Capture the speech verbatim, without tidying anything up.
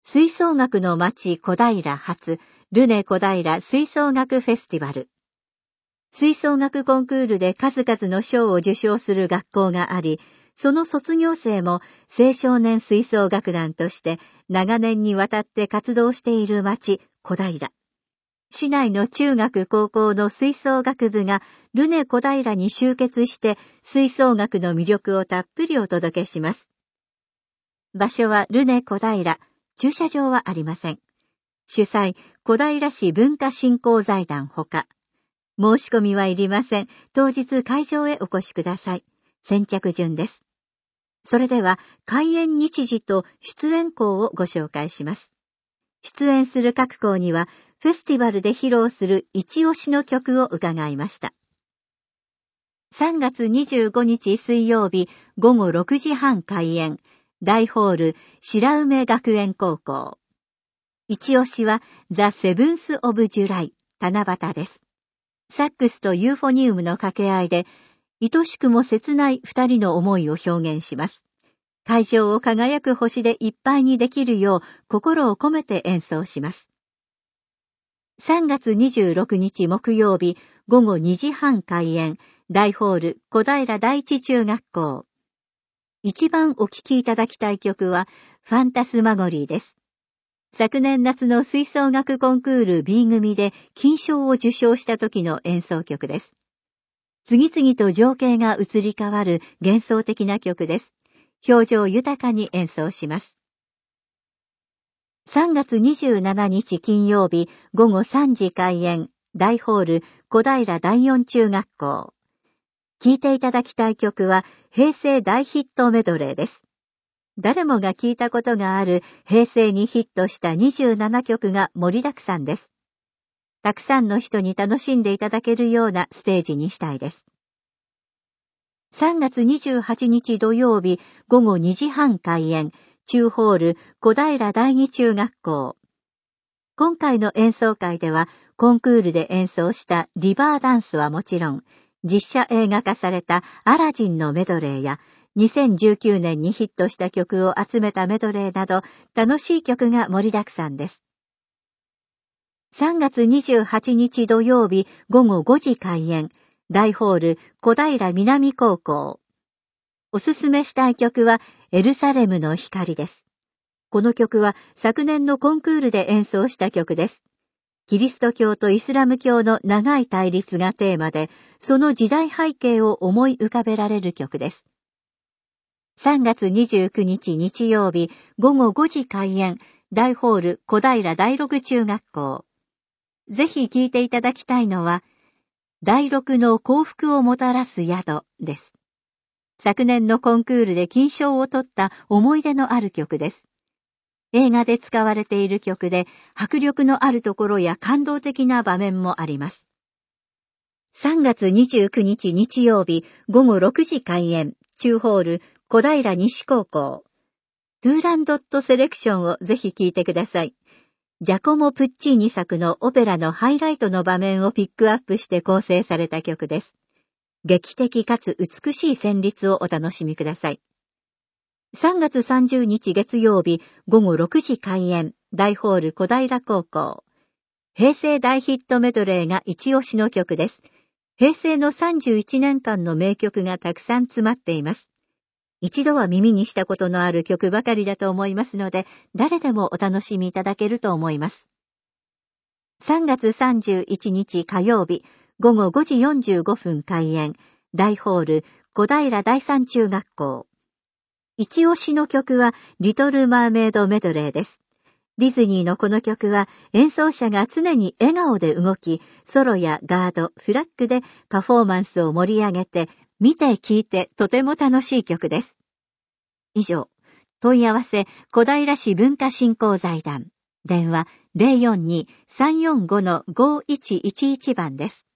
吹奏楽の町小平発ルネ小平吹奏楽フェスティバル。吹奏楽コンクールで数々の賞を受賞する学校があり、その卒業生も青少年吹奏楽団として長年にわたって活動している町小平。市内の中学高校の吹奏楽部がルネ小平に集結して吹奏楽の魅力をたっぷりお届けします。場所はルネ小平、駐車場はありません。主催、小平市文化振興財団ほか。申し込みはいりません。当日会場へお越しください。先着順です。それでは、開演日時と出演校をご紹介します。出演する各校には、フェスティバルで披露する一押しの曲を伺いました。さんがつにじゅうごにち水曜日ごごろくじはん開演、大ホール白梅学園高校。一押しはザ・セブンス・オブ・ジュライ、七夕です。サックスとユーフォニウムの掛け合いで、愛しくも切ない二人の思いを表現します。会場を輝く星でいっぱいにできるよう心を込めて演奏します。さんがつにじゅうろくにち木曜日ごごにじはん開演、大ホール小平第一中学校。一番お聴きいただきたい曲はファンタスマゴリーです。昨年夏の吹奏楽コンクール B 組で金賞を受賞した時の演奏曲です。次々と情景が移り変わる幻想的な曲です。表情豊かに演奏します。さんがつにじゅうしちにち金曜日ごごさんじ開演、大ホール小平第四中学校。聴いていただきたい曲は平成大ヒットメドレーです。誰もが聴いたことがある平成にヒットしたにじゅうななきょくが盛りだくさんです。たくさんの人に楽しんでいただけるようなステージにしたいです。さんがつにじゅうはちにち土曜日ごごにじはん開演、中ホール小平第二中学校。今回の演奏会ではコンクールで演奏したリバーダンスはもちろん、実写映画化されたアラジンのメドレーやにせんじゅうきゅうねんにヒットした曲を集めたメドレーなど楽しい曲が盛りだくさんです。さんがつにじゅうはちにち土曜日ごごごじ開演、大ホール小平南高校。おすすめしたい曲はエルサレムの光です。この曲は昨年のコンクールで演奏した曲です。キリスト教とイスラム教の長い対立がテーマで、その時代背景を思い浮かべられる曲です。さんがつにじゅうくにち日曜日ごごごじ開演、大ホール小平第六中学校。ぜひ聴いていただきたいのは、第六の幸福をもたらす宿です。昨年のコンクールで金賞を取った思い出のある曲です。映画で使われている曲で迫力のあるところや感動的な場面もあります。さんがつにじゅうくにち日曜日ごごろくじ開演、中ホール小平西高校。トゥーランドットセレクションをぜひ聴いてください。ジャコモ・プッチーニ作のオペラのハイライトの場面をピックアップして構成された曲です。劇的かつ美しい旋律をお楽しみください。さんがつさんじゅうにち月曜日ごごろくじ開演、大ホール小平高校。平成大ヒットメドレーが一押しの曲です。平成のさんじゅういちねんかんの名曲がたくさん詰まっています。一度は耳にしたことのある曲ばかりだと思いますので、誰でもお楽しみいただけると思います。さんがつさんじゅういちにち火曜日ごごごじよんじゅうごふん開演、大ホール小平第三中学校。一押しの曲はリトルマーメイドメドレーです。ディズニーのこの曲は演奏者が常に笑顔で動き、ソロやガード、フラッグでパフォーマンスを盛り上げて、見て聴いてとても楽しい曲です。以上、問い合わせ小平市文化振興財団、電話 ゼロよんに さんよんご ごいちいちいち 番です。